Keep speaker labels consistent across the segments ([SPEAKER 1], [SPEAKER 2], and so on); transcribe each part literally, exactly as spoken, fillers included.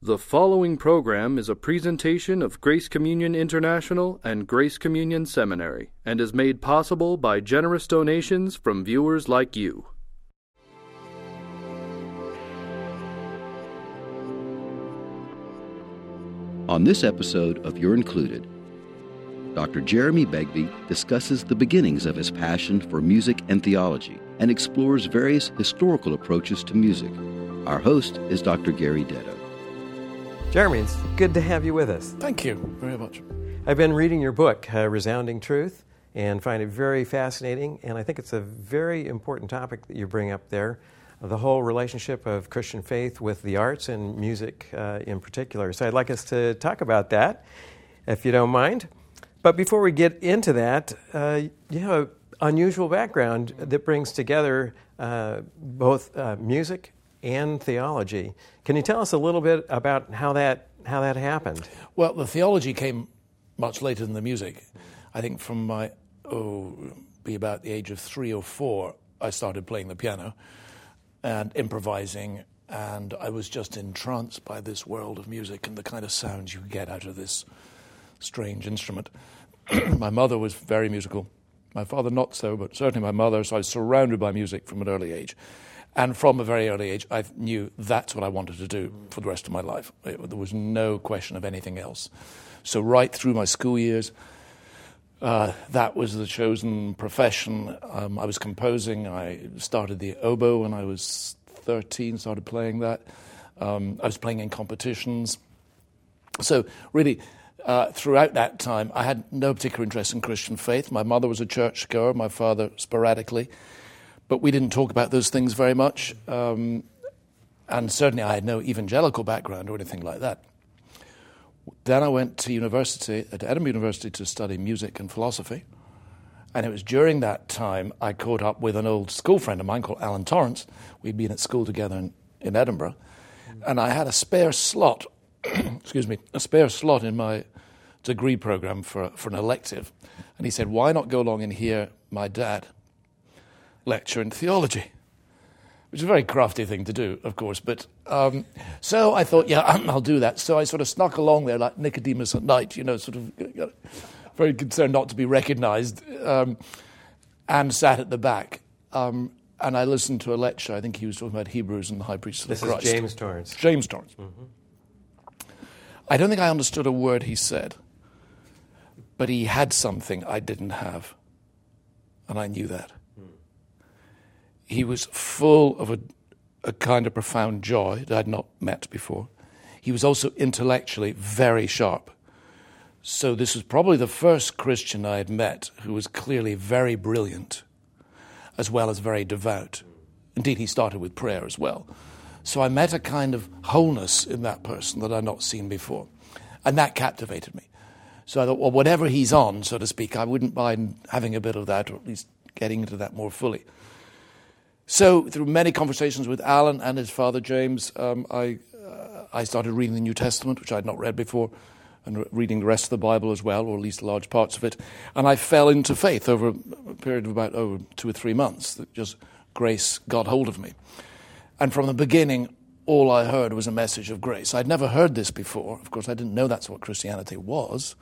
[SPEAKER 1] The following program is a presentation of Grace Communion International and Grace Communion Seminary and is made possible by generous donations from viewers like you.
[SPEAKER 2] On this episode of You're Included, Doctor Jeremy Begbie discusses the beginnings of his passion for music and theology and explores various historical approaches to music. Our host is Doctor Gary Detto.
[SPEAKER 3] Jeremy, it's good to have you with us.
[SPEAKER 4] Thank you very much.
[SPEAKER 3] I've been reading your book, uh, Resounding Truth, and find it very fascinating, and I think it's a very important topic that you bring up there, the whole relationship of Christian faith with the arts and music uh, in particular. So I'd like us to talk about that, if you don't mind. But before we get into that, uh, you have an unusual background that brings together uh, both uh, music and theology. Can you tell us a little bit about how that how that happened?
[SPEAKER 4] Well, the theology came much later than the music. I think from my, oh, be about the age of three or four, I started playing the piano and improvising, and I was just entranced by this world of music and the kind of sounds you get out of this strange instrument. My mother was very musical. My father not so, but certainly my mother, so I was surrounded by music from an early age. And from a very early age, I knew that's what I wanted to do for the rest of my life. It, there was no question of anything else. So right through my school years, uh, that was the chosen profession. Um, I was composing. I started the oboe when I was thirteen, started playing that. Um, I was playing in competitions. So really, uh, throughout that time, I had no particular interest in Christian faith. My mother was a churchgoer, my father sporadically. But we didn't talk about those things very much, um, and certainly I had no evangelical background or anything like that. Then I went to university, at Edinburgh University, to study music and philosophy, and it was during that time I caught up with an old school friend of mine called Alan Torrance. We'd been at school together in, in Edinburgh, and I had a spare slot, excuse me, a spare slot in my degree program for, for an elective, and he said, why not go along and hear my dad lecture in theology, which is a very crafty thing to do, of course. But um, so I thought, yeah, I'll do that. So I sort of snuck along there like Nicodemus at night, you know, sort of uh, very concerned not to be recognized, um, and sat at the back. Um, and I listened to a lecture. I think he was talking about Hebrews and the high priesthood
[SPEAKER 3] this
[SPEAKER 4] of Christ.
[SPEAKER 3] This is James Torrance.
[SPEAKER 4] James Torrance.
[SPEAKER 3] Mm-hmm.
[SPEAKER 4] I don't think I understood a word he said, but he had something I didn't have, and I knew that. He was full of a, a kind of profound joy that I'd not met before. He was also intellectually very sharp. So this was probably the first Christian I had met who was clearly very brilliant, as well as very devout. Indeed, he started with prayer as well. So I met a kind of wholeness in that person that I'd not seen before. And that captivated me. So I thought, well, whatever he's on, so to speak, I wouldn't mind having a bit of that, or at least getting into that more fully. So through many conversations with Alan and his father James, um, I uh, I started reading the New Testament, which I had not read before, and re- reading the rest of the Bible as well, or at least large parts of it. And I fell into faith over a period of about oh, two or three months. That just grace got hold of me. And from the beginning, all I heard was a message of grace. I'd never heard this before. Of course, I didn't know that's what Christianity was.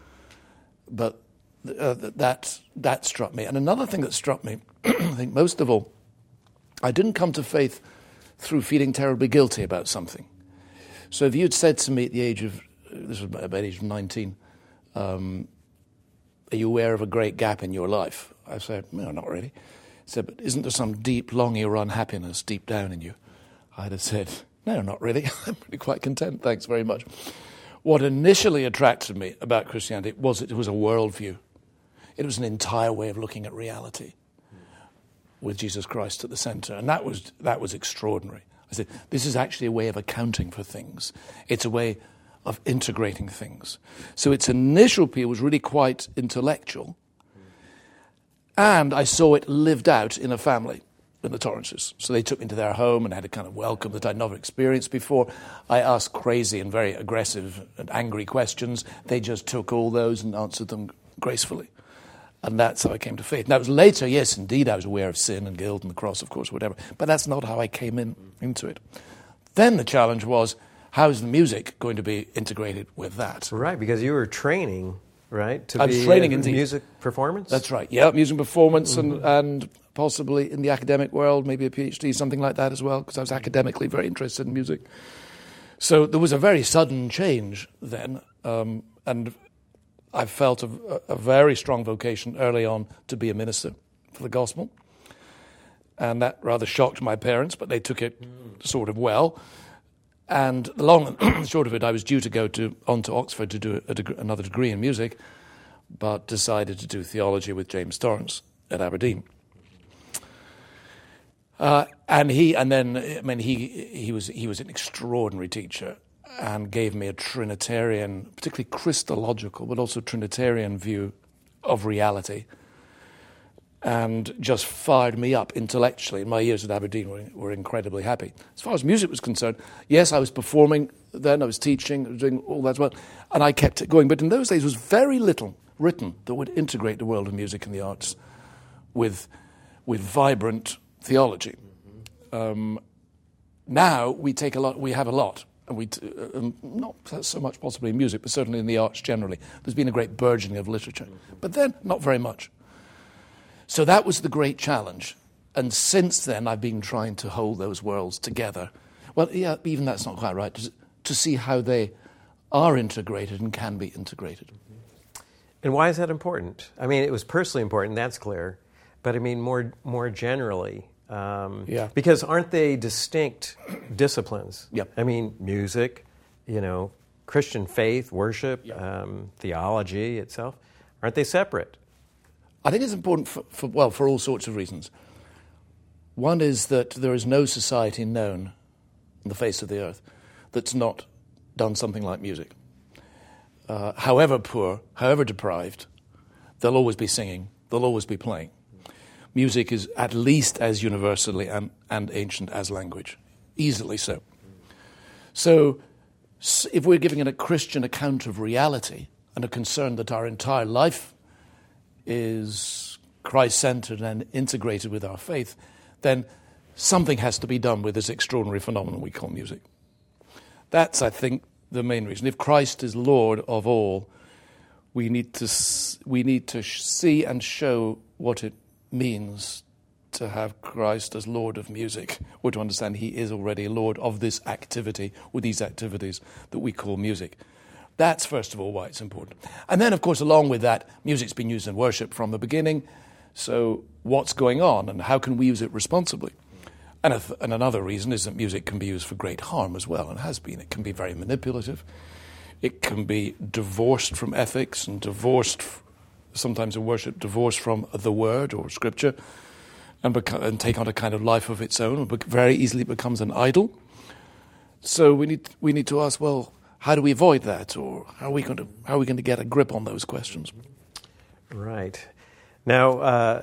[SPEAKER 4] But uh, that that struck me. And another thing that struck me, I think most of all, I didn't come to faith through feeling terribly guilty about something. So if you had said to me at the age of, this was about the age of nineteen, um, are you aware of a great gap in your life? I said, no, not really. He said, but isn't there some deep longing or unhappiness deep down in you? I'd have said, no, not really. I'm really quite content, thanks very much. What initially attracted me about Christianity was it was a worldview. It was an entire way of looking at reality, with Jesus Christ at the center. And that was that was extraordinary. I said, this is actually a way of accounting for things. It's a way of integrating things. So its initial appeal was really quite intellectual. And I saw it lived out in a family, in the Torrances. So they took me to their home and had a kind of welcome that I'd never experienced before. I asked crazy and very aggressive and angry questions. They just took all those and answered them gracefully. And that's how I came to faith. Now, it was later, yes, indeed, I was aware of sin and guilt and the cross, of course, whatever. But that's not how I came in into it. Then the challenge was, how's the music going to be integrated with that?
[SPEAKER 3] Right, because you were training, right, to
[SPEAKER 4] I was
[SPEAKER 3] be
[SPEAKER 4] training
[SPEAKER 3] in
[SPEAKER 4] indeed.
[SPEAKER 3] music performance?
[SPEAKER 4] That's right, yeah, music performance
[SPEAKER 3] Mm-hmm.
[SPEAKER 4] and, and possibly in the academic world, maybe a PhD, something like that as well, because I was academically very interested in music. So there was a very sudden change then, um, and I felt a, a very strong vocation early on to be a minister for the gospel. And that rather shocked my parents, but they took it sort of well. And the long and short of it, I was due to go to on to Oxford to do a deg- another degree in music, but decided to do theology with James Torrance at Aberdeen. Uh, and he, and then, I mean, he he was he was an extraordinary teacher and gave me a Trinitarian, particularly Christological, but also Trinitarian view of reality, and just fired me up intellectually. My years at Aberdeen were, were incredibly happy. As far as music was concerned, yes, I was performing then, I was teaching, I was doing all that as well, and I kept it going. But in those days, there was very little written that would integrate the world of music and the arts with with vibrant theology. Um, now we take a lot. We have a lot, and we t- uh, not so much possibly in music, but certainly in the arts generally. There's been a great burgeoning of literature, but then not very much. So that was the great challenge, and since then I've been trying to hold those worlds together. Well, yeah, even that's not quite right. To, to see how they are integrated and can be integrated.
[SPEAKER 3] And why is that important? I mean, it was personally important, that's clear. But I mean, more more generally, um,
[SPEAKER 4] Yeah.
[SPEAKER 3] because aren't they distinct disciplines?
[SPEAKER 4] Yep.
[SPEAKER 3] I mean, music, you know, Christian faith, worship,
[SPEAKER 4] Yep.
[SPEAKER 3] um, theology itself, aren't they separate?
[SPEAKER 4] I think it's important for, for, well, for all sorts of reasons. One is that there is no society known on the face of the earth that's not done something like music. Uh, however poor, however deprived, they'll always be singing, they'll always be playing. Music is at least as universally and, and ancient as language, easily so. So if we're giving a Christian account of reality and a concern that our entire life is Christ-centered and integrated with our faith, then something has to be done with this extraordinary phenomenon we call music. That's, I think, the main reason. If Christ is Lord of all, we need to we need to see and show what it means to have Christ as Lord of music, or to understand he is already Lord of this activity, or these activities that we call music. That's, first of all, why it's important. And then, of course, along with that, music's been used in worship from the beginning. So what's going on, and how can we use it responsibly? And, a th- and another reason is that music can be used for great harm as well, and has been. It can be very manipulative. It can be divorced from ethics and divorced, f- sometimes in worship, divorced from the word or scripture, and, beco- and take on a kind of life of its own, and be- very easily becomes an idol. So we need we need to ask, well, how do we avoid that, or how are we going to how are we going to get a grip on those questions?
[SPEAKER 3] Right. Now, uh,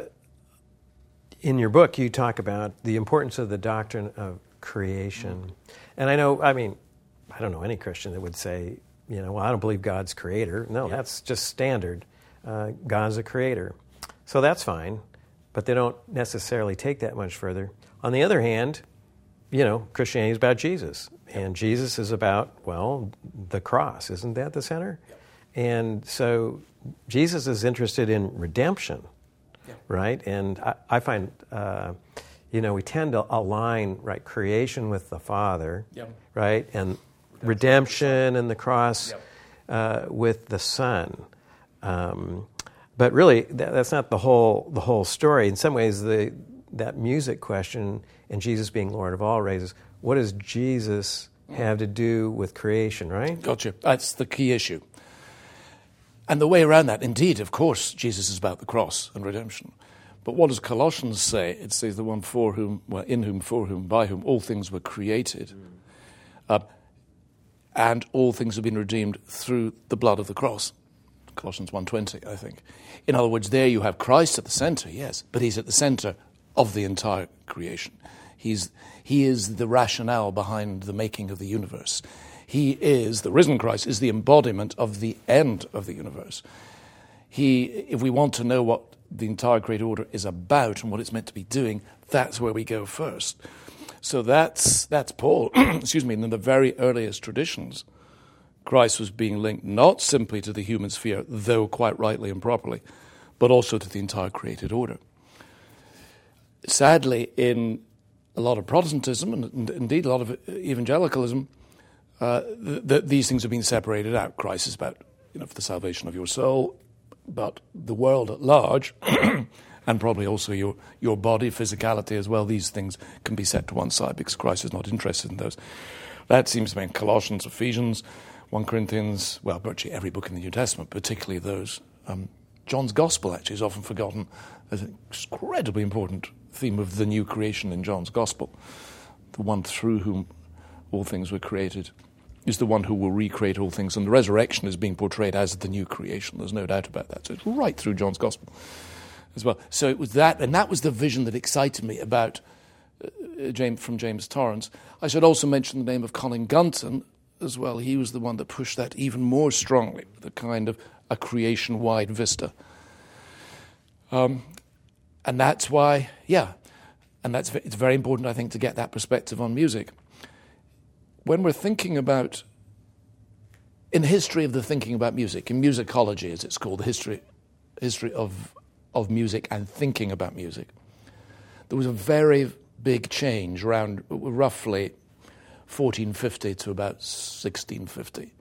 [SPEAKER 3] in your book, you talk about the importance of the doctrine of creation. And I know, I mean, I don't know any Christian that would say, you know, well, I don't believe God's creator. No, yeah. That's just standard. Uh, God's a creator. So that's fine, but they don't necessarily take that much further. On the other hand, you know, Christianity is about Jesus. And Jesus is about, well, the cross. Isn't that the center? Yeah. And so Jesus is interested in redemption, yeah. right? And I, I find, uh, you know, we tend to align, right, creation with the Father, yeah. right? And redemption, redemption and the cross yeah. uh, with the Son. Um, but really, that, that's not the whole the whole story. In some ways, the that music question and Jesus being Lord of all raises, what does Jesus have to do with creation, right?
[SPEAKER 4] Gotcha. That's the key issue. And the way around that, indeed, of course, Jesus is about the cross and redemption. But what does Colossians say? It says the one for whom, well, in whom, for whom, by whom all things were created. Mm. Uh, and all things have been redeemed through the blood of the cross. Colossians one twenty, I think. In other words, there you have Christ at the center, yes, but he's at the center of the entire creation. He's, he is the rationale behind the making of the universe. He is, the risen Christ, is the embodiment of the end of the universe. he, if we want to know what the entire created order is about and what it's meant to be doing, that's where we go first. So that's that's Paul. Excuse me. In the very earliest traditions, Christ was being linked not simply to the human sphere, though quite rightly and properly, but also to the entire created order. Sadly, in a lot of Protestantism, and indeed a lot of evangelicalism, uh, th- th- these things have been separated out. Christ is about, you know, for the salvation of your soul, but the world at large, and probably also your, your body, physicality as well, these things can be set to one side because Christ is not interested in those. That seems to be in Colossians, Ephesians, First Corinthians, well, virtually every book in the New Testament, particularly those. Um, John's Gospel, actually, is often forgotten as an incredibly important theme of the new creation in John's Gospel. The one through whom all things were created is the one who will recreate all things, and the resurrection is being portrayed as the new creation. There's no doubt about that. So it's right through John's Gospel as well. So it was that, and that was the vision that excited me about uh, James, from James Torrance. I should also mention the name of Colin Gunton as well. He was the one that pushed that even more strongly, the kind of a creation-wide vista. Um, and that's why, yeah, and that's it's very important, I think, to get that perspective on music. When we're thinking about, in the history of the thinking about music, in musicology, as it's called, the history history of of music and thinking about music, there was a very big change around roughly fourteen fifty to about sixteen fifty.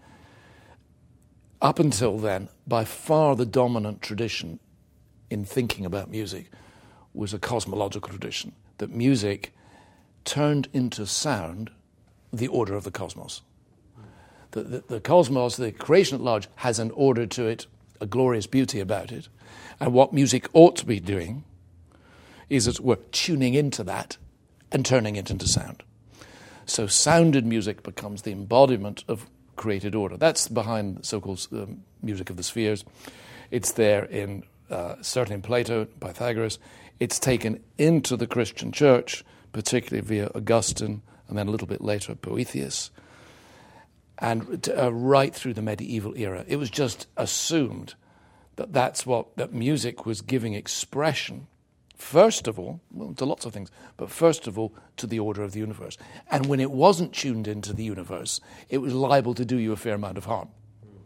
[SPEAKER 4] Up until then, by far the dominant tradition in thinking about music was a cosmological tradition, that music turned into sound the order of the cosmos. The, the, the cosmos, the creation at large, has an order to it, a glorious beauty about it, and what music ought to be doing is, as it were, tuning into that and turning it into sound. So sounded music becomes the embodiment of created order. That's behind the so-called um, music of the spheres. It's there in, uh, certainly in Plato, Pythagoras. It's taken into the Christian church, particularly via Augustine, and then a little bit later Boethius, and uh, right through the medieval era. It was just assumed that that's what, that music was giving expression, first of all, well, to lots of things, but first of all, to the order of the universe. And when it wasn't tuned into the universe, it was liable to do you a fair amount of harm.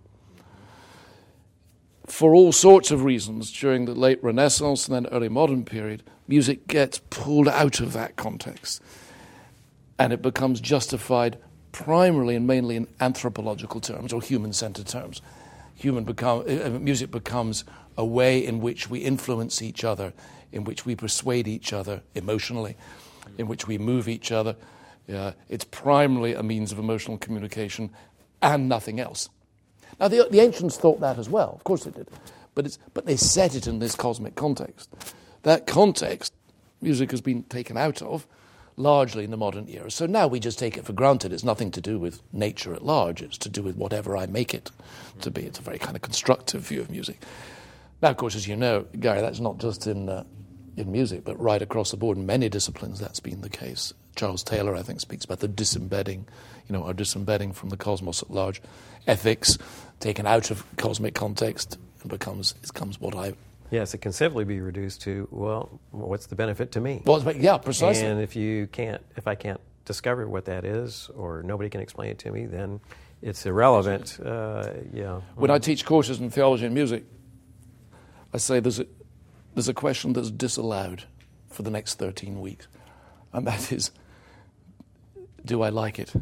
[SPEAKER 4] For all sorts of reasons, during the late Renaissance and then early modern period, music gets pulled out of that context. And it becomes justified primarily and mainly in anthropological terms or human-centered terms. Human become, uh, music becomes a way in which we influence each other, in which we persuade each other emotionally, in which we move each other. Uh, it's primarily a means of emotional communication and nothing else. Now, the, the ancients thought that as well. Of course they did. But, it's, but they set it in this cosmic context. That context, music has been taken out of, largely in the modern era. So now we just take it for granted. It's nothing to do with nature at large. It's to do with whatever I make it to be. It's a very kind of constructive view of music. Now, of course, as you know, Gary, that's not just in uh, in music, but right across the board in many disciplines that's been the case. Charles Taylor, I think, speaks about the disembedding, you know, our disembedding from the cosmos at large. Ethics, taken out of cosmic context, and becomes, it becomes what I...
[SPEAKER 3] Yes, it can simply be reduced to, well, what's the benefit to me?
[SPEAKER 4] Well, yeah, precisely.
[SPEAKER 3] And if you can't, if I can't discover what that is, or nobody can explain it to me, then it's irrelevant. Uh, yeah.
[SPEAKER 4] When I teach courses in theology and music, I say there's a there's a question that's disallowed for the next thirteen weeks, and that is, do I like it?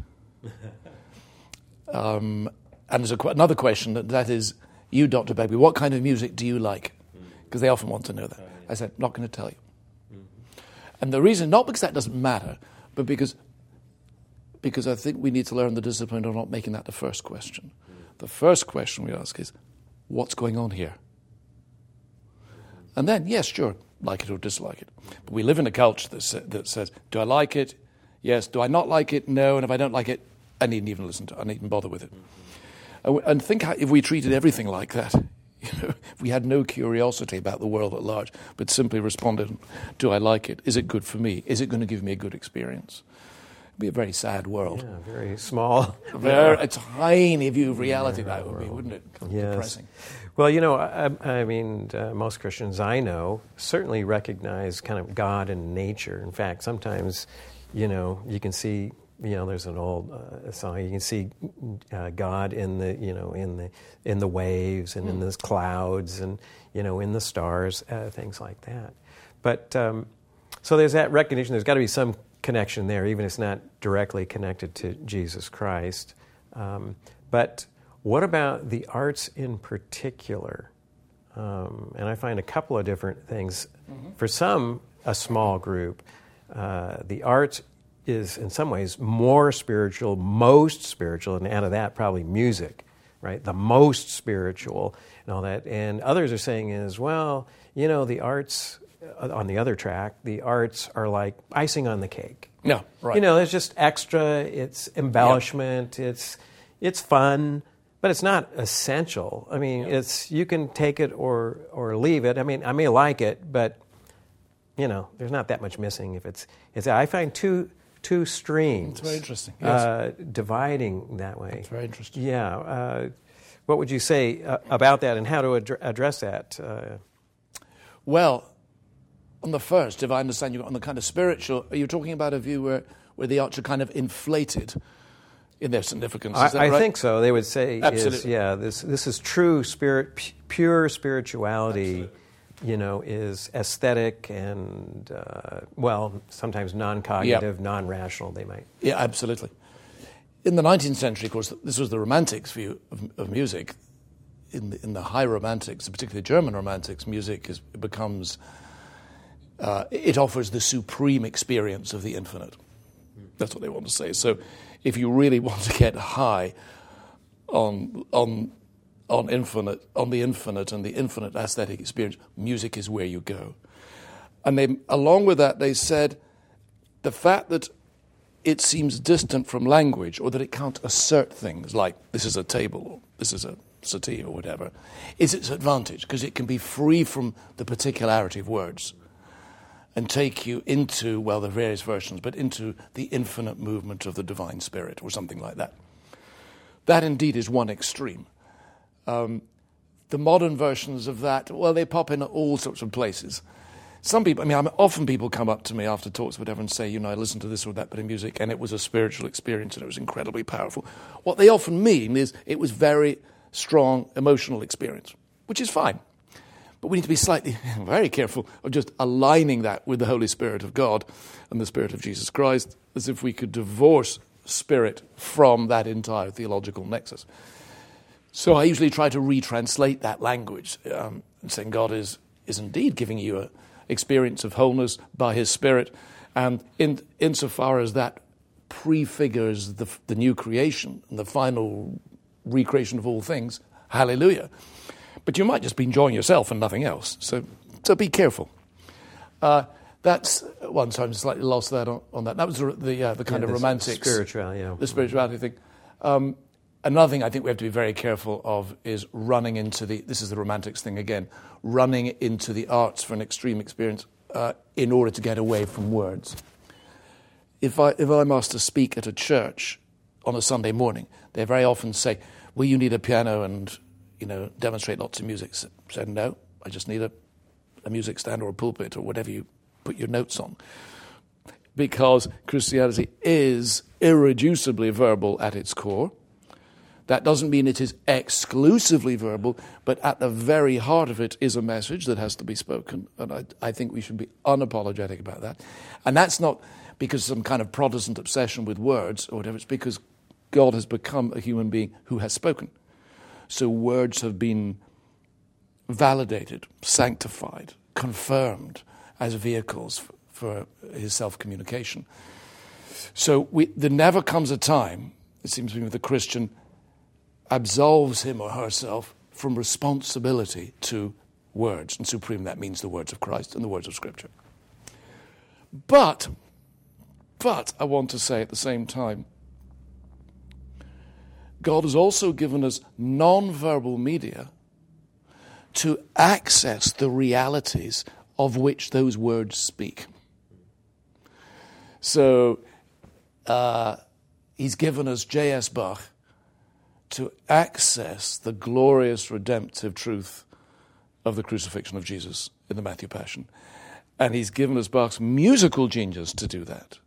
[SPEAKER 4] um, and there's a, another question that, that is, you, Doctor Begbie, what kind of music do you like? Because they often want to know that. I said, not going to tell you. Mm-hmm. And the reason, not because that doesn't matter, but because because I think we need to learn the discipline of not making that the first question. Mm-hmm. The first question we ask is, what's going on here? Mm-hmm. And then, yes, sure, like it or dislike it. But we live in a culture that, sa- that says, do I like it? Yes. Do I not like it? No. And if I don't like it, I needn't even listen to it. I needn't bother with it. Mm-hmm. And think how, if we treated everything like that, you know, if we had no curiosity about the world at large, but simply responded, do I like it? Is it good for me? Is it going to give me a good experience? It'd be a very sad world.
[SPEAKER 3] Yeah, very small.
[SPEAKER 4] Very, a tiny view of reality that would be, wouldn't it?
[SPEAKER 3] Yes.
[SPEAKER 4] Depressing.
[SPEAKER 3] Well, you know, I, I mean, uh, most Christians I know certainly recognize kind of God and nature. In fact, sometimes, you know, you can see, you know, there's an old uh, song. You can see uh, God in the, you know, in the in the waves and mm. in the clouds and, you know, in the stars, uh, things like that. But um, so there's that recognition. There's got to be some connection there, even if it's not directly connected to Jesus Christ. Um, but what about the arts in particular? Um, and I find a couple of different things. Mm-hmm. For some, a small group, uh, the arts is in some ways more spiritual, most spiritual, and out of that probably music, right? The most spiritual and all that. And others are saying is, well, you know, the arts, uh, on the other track, the arts are like icing on the cake.
[SPEAKER 4] Yeah, right.
[SPEAKER 3] You know, it's just extra, it's embellishment, yep. it's it's fun, but it's not essential. I mean, yep. it's you can take it or or leave it. I mean, I may like it, but, you know, there's not that much missing if it's, it's I find two... Two streams.
[SPEAKER 4] It's very interesting. Yes.
[SPEAKER 3] Uh, dividing that way.
[SPEAKER 4] It's very interesting.
[SPEAKER 3] Yeah. Uh, what would you say uh, about that and how to ad- address that? Uh,
[SPEAKER 4] well, on the first, if I understand you, on the kind of spiritual, are you talking about a view where, where the arts are kind of inflated in their significance? Is
[SPEAKER 3] I,
[SPEAKER 4] that
[SPEAKER 3] I
[SPEAKER 4] right?
[SPEAKER 3] think so. They would say,
[SPEAKER 4] Absolutely.
[SPEAKER 3] Is, yeah, this this is true spirit, p- pure spirituality.
[SPEAKER 4] Absolutely.
[SPEAKER 3] You know, is aesthetic and, uh, well, sometimes non-cognitive,
[SPEAKER 4] yep.
[SPEAKER 3] non-rational, they might.
[SPEAKER 4] Yeah, absolutely. In the nineteenth century, of course, this was the Romantics' view of, of music. In the, in the high Romantics, particularly German Romantics, music is, it becomes, uh, it offers the supreme experience of the infinite. That's what they want to say. So if you really want to get high on on on infinite, on the infinite and the infinite aesthetic experience, music is where you go. And they, along with that, they said the fact that it seems distant from language or that it can't assert things like this is a table or this is a settee or whatever, is its advantage because it can be free from the particularity of words and take you into, well, the various versions, but into the infinite movement of the divine spirit or something like that. That indeed is one extreme. Um, the modern versions of that, well, they pop in at all sorts of places. Some people, I mean, I'm, often people come up to me after talks, whatever, and say, you know, I listened to this or that bit of music, and it was a spiritual experience, and it was incredibly powerful. What they often mean is it was very strong emotional experience, which is fine. But we need to be slightly, very careful of just aligning that with the Holy Spirit of God and the Spirit of Jesus Christ, as if we could divorce spirit from that entire theological nexus. So I usually try to retranslate that language, um, saying God is is indeed giving you an experience of wholeness by His Spirit, and in insofar as that prefigures the, the new creation and the final recreation of all things, hallelujah. But you might just be enjoying yourself and nothing else, so so be careful. Uh, that's one, so I'm slightly lost that on, on that. That was the the, uh, the kind
[SPEAKER 3] yeah,
[SPEAKER 4] of romantic
[SPEAKER 3] spirituality, yeah.
[SPEAKER 4] the spirituality thing. Um, Another thing I think we have to be very careful of is running into the, this is the romantics thing again, running into the arts for an extreme experience uh, in order to get away from words. If, I, if I'm asked to speak at a church on a Sunday morning, they very often say, well, you need a piano and, you know, demonstrate lots of music. I said, no, I just need a, a music stand or a pulpit or whatever you put your notes on. Because Christianity is irreducibly verbal at its core. That doesn't mean it is exclusively verbal, but at the very heart of it is a message that has to be spoken. And I, I think we should be unapologetic about that. And that's not because of some kind of Protestant obsession with words or whatever. It's because God has become a human being who has spoken. So words have been validated, sanctified, confirmed as vehicles for, for His self-communication. So we, there never comes a time, it seems to me, with the Christian absolves him or herself from responsibility to words. And supreme, that means the words of Christ and the words of Scripture. But, but I want to say at the same time, God has also given us non-verbal media to access the realities of which those words speak. So, uh, he's given us J S Bach to access the glorious redemptive truth of the crucifixion of Jesus in the Matthew Passion. And he's given us Bach's musical genius to do that.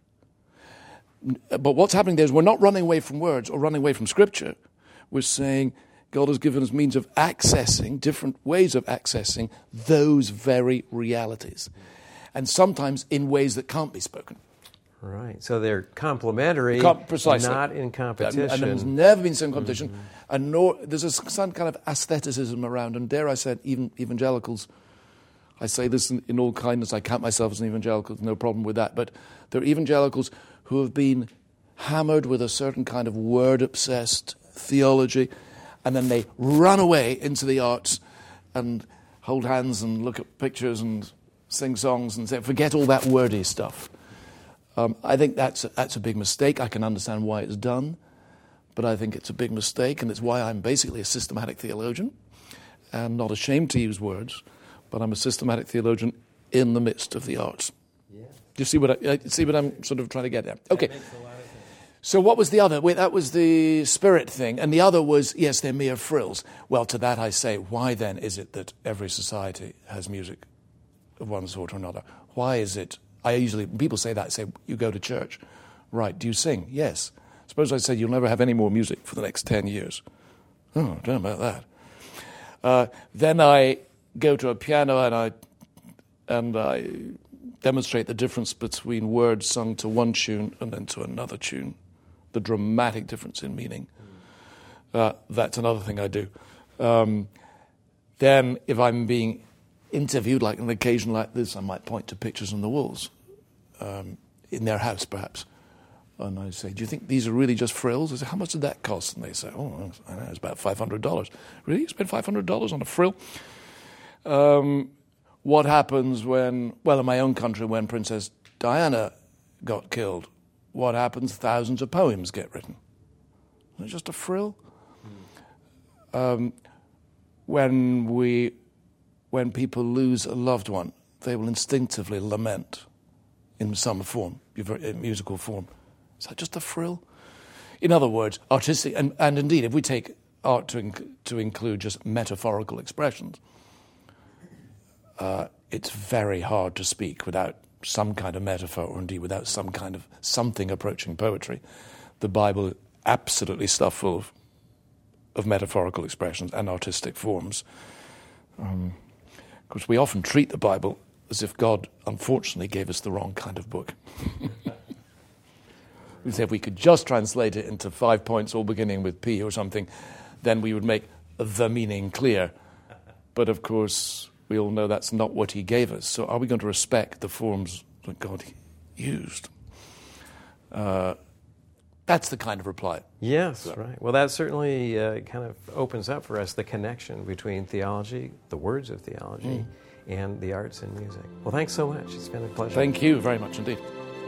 [SPEAKER 4] But what's happening there is we're not running away from words or running away from Scripture. We're saying God has given us means of accessing, different ways of accessing those very realities. And sometimes in ways that can't be spoken.
[SPEAKER 3] Right. So they're complementary,
[SPEAKER 4] Com- precisely.
[SPEAKER 3] not in competition.
[SPEAKER 4] And, and there's never been some competition. Mm-hmm. And nor, there's a, some kind of aestheticism around. And dare I say, even evangelicals, I say this in, in all kindness, I count myself as an evangelical, no problem with that. But there are evangelicals who have been hammered with a certain kind of word-obsessed theology, and then they run away into the arts and hold hands and look at pictures and sing songs and say, forget all that wordy stuff. Um, I think that's a, that's a big mistake. I can understand why it's done, but I think it's a big mistake, and it's why I'm basically a systematic theologian and not ashamed to use words, but I'm a systematic theologian in the midst of the arts. Yeah. Do you see what I, see what I'm sort of trying to get at? Okay.
[SPEAKER 3] That makes a lot of sense.
[SPEAKER 4] So what was the other? Wait, that was the spirit thing, and the other was, yes, they're mere frills. Well, to that I say, why then is it that every society has music of one sort or another? Why is it? I usually, when people say that, I say, you go to church. Right, do you sing? Yes. Suppose I said you'll never have any more music for the next ten years. Oh, I don't know about that. Uh, then I go to a piano and I and I demonstrate the difference between words sung to one tune and then to another tune, the dramatic difference in meaning. Uh, that's another thing I do. Um, then if I'm being interviewed, like an occasion like this, I might point to pictures on the walls, um, in their house perhaps. And I say, do you think these are really just frills? I say, how much did that cost? And they say, oh, I know, it's about five hundred dollars. Really? You spent five hundred dollars on a frill? Um, what happens when, well, in my own country, when Princess Diana got killed, what happens? Thousands of poems get written. Is it just a frill? Mm. Um, when we... When people lose a loved one, they will instinctively lament in some form, in musical form. Is that just a frill? In other words, artistic, and, and indeed, if we take art to, inc- to include just metaphorical expressions, uh, it's very hard to speak without some kind of metaphor, or indeed without some kind of something approaching poetry. The Bible is absolutely stuffed full of, of metaphorical expressions and artistic forms. Um, Because we often treat the Bible as if God, unfortunately, gave us the wrong kind of book. We say if we could just translate it into five points, all beginning with P or something, then we would make the meaning clear. But, of course, we all know that's not what he gave us. So are we going to respect the forms that God used? Uh, that's the kind of reply.
[SPEAKER 3] Yes,
[SPEAKER 4] so.
[SPEAKER 3] Right. Well, that certainly uh, kind of opens up for us the connection between theology, the words of theology, mm. and the arts and music. Well, thanks so much. It's been a pleasure.
[SPEAKER 4] Thank you very much indeed.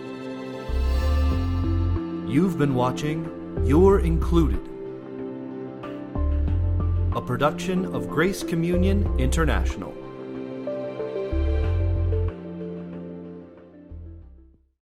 [SPEAKER 1] You've been watching You're Included, a production of Grace Communion International.